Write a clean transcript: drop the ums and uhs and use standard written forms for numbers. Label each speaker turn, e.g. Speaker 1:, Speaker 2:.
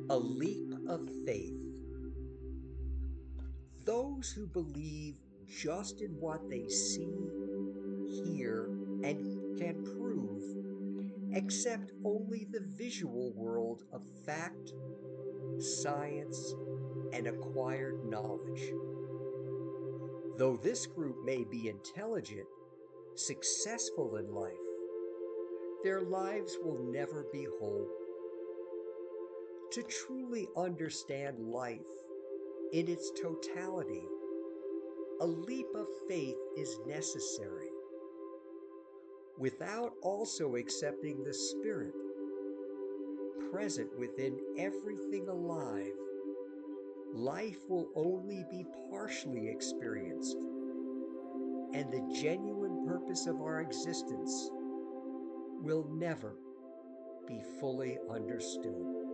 Speaker 1: A leap of faith. Those who believe just in what they see, hear, and can prove accept only the visual world of fact, science, and acquired knowledge. Though this group may be intelligent, successful in life, their lives will never be whole. To truly understand life in its totality, a leap of faith is necessary. Without also accepting the Spirit present within everything alive, life will only be partially experienced, and the genuine purpose of our existence will never be fully understood.